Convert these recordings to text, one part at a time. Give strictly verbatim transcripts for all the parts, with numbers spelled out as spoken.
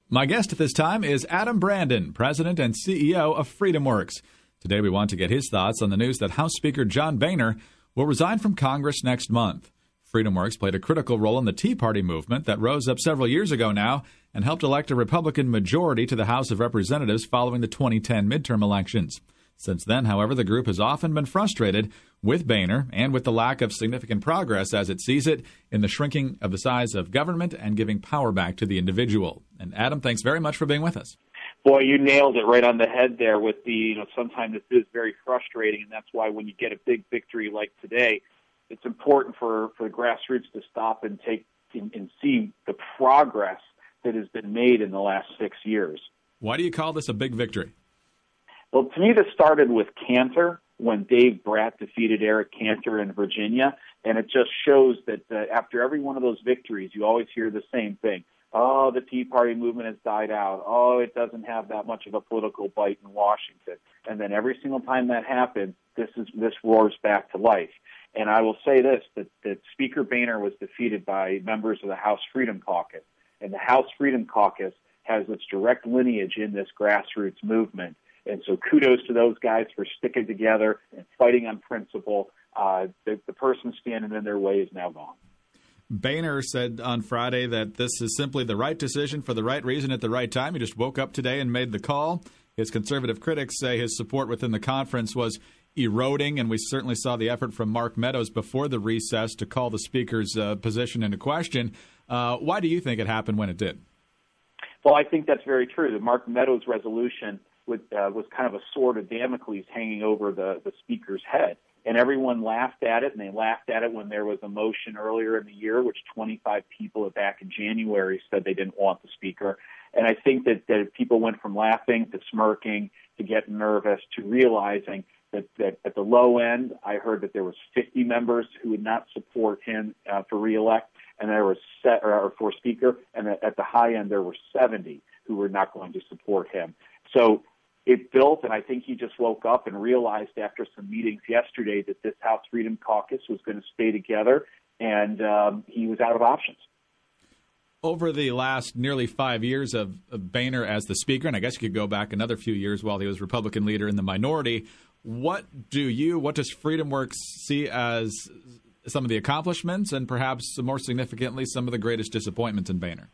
My guest at this time is Adam Brandon, President and C E O of FreedomWorks. Today we want to get his thoughts on the news that House Speaker John Boehner will resign from Congress next month. FreedomWorks played a critical role in the Tea Party movement that rose up several years ago now and helped elect a Republican majority to the House of Representatives following the twenty ten midterm elections. Since then, however, the group has often been frustrated with Boehner and with the lack of significant progress, as it sees it, in the shrinking of the size of government and giving power back to the individual. And Adam, thanks very much for being with us. Boy, you nailed it right on the head there with the, you know, sometimes this is very frustrating, and that's why when you get a big victory like today, it's important for, for the grassroots to stop and take and, and see the progress that has been made in the last six years. Why do you call this a big victory? Well, to me, this started with Cantor when Dave Bratt defeated Eric Cantor in Virginia, and it just shows that uh, after every one of those victories, you always hear the same thing. Oh, the Tea Party movement has died out. Oh, it doesn't have that much of a political bite in Washington. And then every single time that happens, this is this roars back to life. And I will say this, that, that Speaker Boehner was defeated by members of the House Freedom Caucus. And the House Freedom Caucus has its direct lineage in this grassroots movement. And so kudos to those guys for sticking together and fighting on principle. Uh, the, the person standing in their way is now gone. Boehner said on Friday that this is simply the right decision for the right reason at the right time. He just woke up today and made the call. His conservative critics say his support within the conference was eroding, and we certainly saw the effort from Mark Meadows before the recess to call the Speaker's uh, position into question. Uh, why do you think it happened when it did? Well, I think that's very true. The Mark Meadows resolution with, uh, was kind of a sword of Damocles hanging over the, the Speaker's head. And everyone laughed at it, and they laughed at it when there was a motion earlier in the year, which twenty-five people back in January said they didn't want the Speaker. And I think that, that people went from laughing to smirking to getting nervous to realizing that, that at the low end, I heard that there was fifty members who would not support him uh, for reelect, and there was set, or, or for Speaker, and at the high end there were seventy who were not going to support him. So it built, and I think he just woke up and realized after some meetings yesterday that this House Freedom Caucus was going to stay together, and um, he was out of options. Over the last nearly five years of, of Boehner as the Speaker, and I guess you could go back another few years while he was Republican leader in the minority, what do you, what does FreedomWorks see as some of the accomplishments and perhaps more significantly some of the greatest disappointments in Boehner?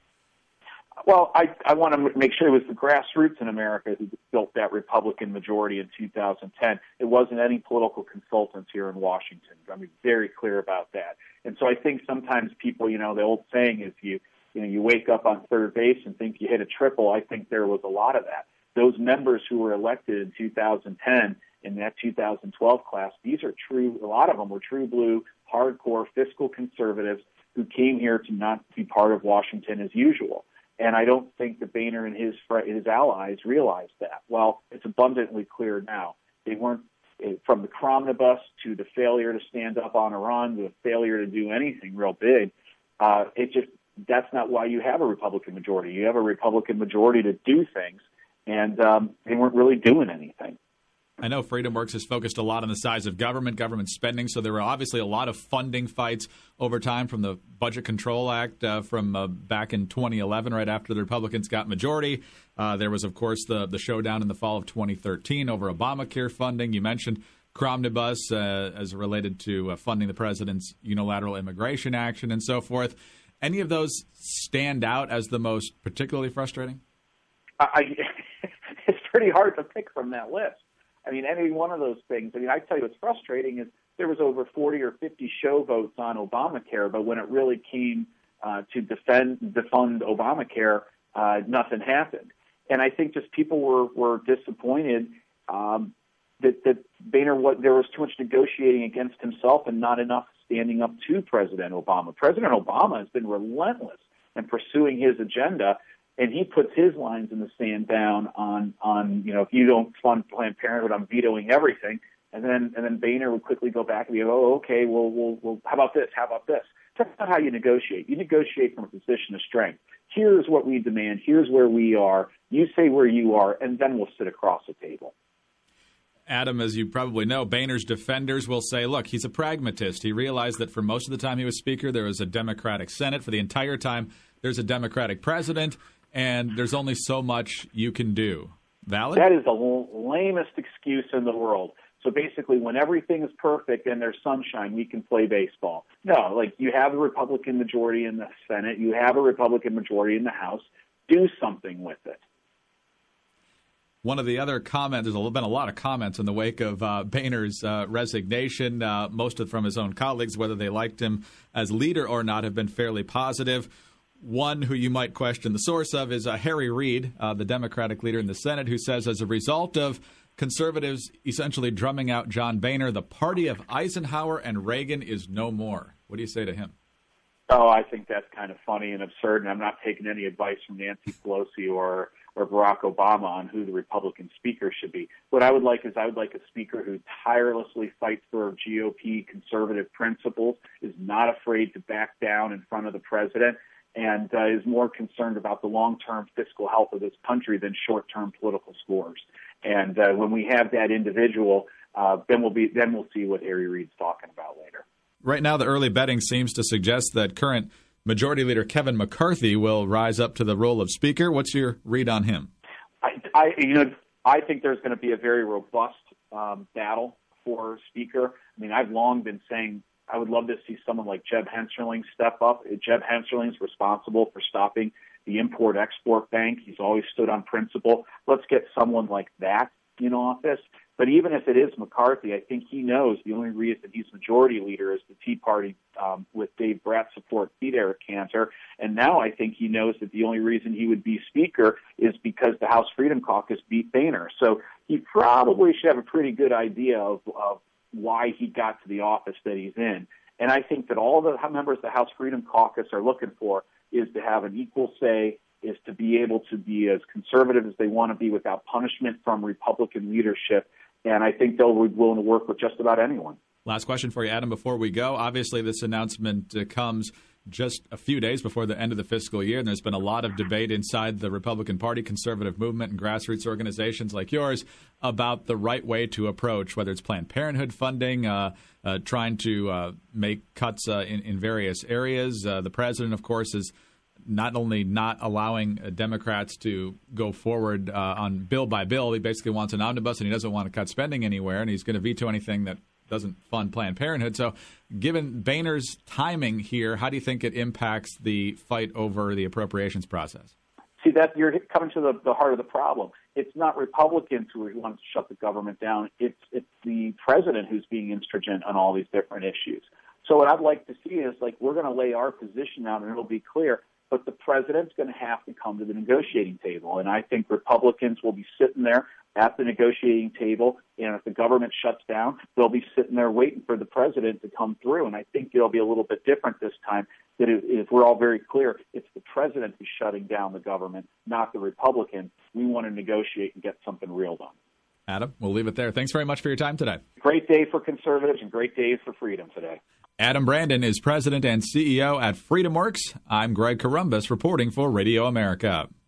Well, I, I want to make sure it was the grassroots in America who built that Republican majority in two thousand ten. It wasn't any political consultants here in Washington. I'm very clear about that. And so I think sometimes people, you know, the old saying is you, you know, you wake up on third base and think you hit a triple. I think there was a lot of that. Those members who were elected in two thousand ten in that two thousand twelve class, these are true, a lot of them were true blue, hardcore fiscal conservatives who came here to not be part of Washington as usual. And I don't think that Boehner and his his allies realized that. Well, it's abundantly clear now. They weren't, from the Kromnibus to the failure to stand up on Iran to the failure to do anything real big. Uh, it just that's not why you have a Republican majority. You have a Republican majority to do things, and um, they weren't really doing anything. I know FreedomWorks has focused a lot on the size of government, government spending, so there were obviously a lot of funding fights over time from the Budget Control Act uh, from uh, back in twenty eleven, right after the Republicans got majority. Uh, there was, of course, the, the showdown in the fall of twenty thirteen over Obamacare funding. You mentioned Kromnibus uh, as related to uh, funding the president's unilateral immigration action and so forth. Any of those stand out as the most particularly frustrating? I, it's pretty hard to pick from that list. I mean, any one of those things. I mean, I tell you what's frustrating is there was over forty or fifty show votes on Obamacare, but when it really came uh, to defend, defund Obamacare, uh, nothing happened. And I think just people were, were disappointed um, that, that Boehner, what, there was too much negotiating against himself and not enough standing up to President Obama. President Obama has been relentless in pursuing his agenda. And he puts his lines in the sand down on, on, you know, if you don't fund Planned Parenthood, I'm vetoing everything. And then, and then Boehner would quickly go back and be, oh, okay, well, well, well, how about this? How about this? That's not how you negotiate. You negotiate from a position of strength. Here's what we demand. Here's where we are. You say where you are, and then we'll sit across the table. Adam, as you probably know, Boehner's defenders will say, look, he's a pragmatist. He realized that for most of the time he was Speaker, there was a Democratic Senate. For the entire time, there's a Democratic president. and there's only so much you can do. Valid? That is the lamest excuse in the world. So basically, when everything is perfect and there's sunshine, we can play baseball. No, like you have a Republican majority in the Senate, you have a Republican majority in the House. Do something with it. One of the other comments, there's been a lot of comments in the wake of uh, Boehner's uh, resignation. Uh, most of from his own colleagues, whether they liked him as leader or not, have been fairly positive. One who you might question the source of is uh, Harry Reid, uh, the Democratic leader in the Senate, who says as a result of conservatives essentially drumming out John Boehner, the party of Eisenhower and Reagan is no more. What do you say to him? Oh, I think that's kind of funny and absurd, and I'm not taking any advice from Nancy Pelosi or, or Barack Obama on who the Republican speaker should be. What I would like is I would like a speaker who tirelessly fights for G O P conservative principles, is not afraid to back down in front of the president, and uh, is more concerned about the long-term fiscal health of this country than short-term political scores. And uh, when we have that individual, uh, then we'll be then we'll see what Harry Reid's talking about later. Right now, the early betting seems to suggest that current Majority Leader Kevin McCarthy will rise up to the role of Speaker. What's your read on him? I, I you know, I think there's going to be a very robust um, battle for Speaker. I mean, I've long been saying I would love to see someone like Jeb Hensarling step up. Jeb Hensarling's responsible for stopping the Import-Export Bank. He's always stood on principle. Let's get someone like that in office. But even if it is McCarthy, I think he knows the only reason he's majority leader is the Tea Party um, with Dave Brat support beat Eric Cantor. And now I think he knows that the only reason he would be Speaker is because the House Freedom Caucus beat Boehner. So he probably should have a pretty good idea of, of why he got to the office that he's in. And I think that all the members of the House Freedom Caucus are looking for is to have an equal say, is to be able to be as conservative as they want to be without punishment from Republican leadership. And I think they'll be willing to work with just about anyone. Last question for you, Adam, before we go. Obviously, this announcement uh, comes just a few days before the end of the fiscal year, and there's been a lot of debate inside the Republican Party, conservative movement, and grassroots organizations like yours about the right way to approach, whether it's Planned Parenthood funding, uh, uh, trying to uh, make cuts uh, in, in various areas. Uh, the president, of course, is not only not allowing uh, Democrats to go forward uh, on bill by bill, he basically wants an omnibus, and he doesn't want to cut spending anywhere, and he's going to veto anything that doesn't fund Planned Parenthood. So given Boehner's timing here, how do you think it impacts the fight over the appropriations process? See, that you're coming to the, the heart of the problem. It's not Republicans who want to shut the government down. It's it's the president who's being intransigent on all these different issues. So what I'd like to see is, like, we're going to lay our position out, and it'll be clear. But the president's going to have to come to the negotiating table. And I think Republicans will be sitting there at the negotiating table. And if the government shuts down, they'll be sitting there waiting for the president to come through. And I think it'll be a little bit different this time, that if, if we're all very clear, it's the president who's shutting down the government, not the Republicans. We want to negotiate and get something real done. Adam, we'll leave it there. Thanks very much for your time today. Great day for conservatives and great days for freedom today. Adam Brandon is president and C E O at FreedomWorks. I'm Greg Corombos reporting for Radio America.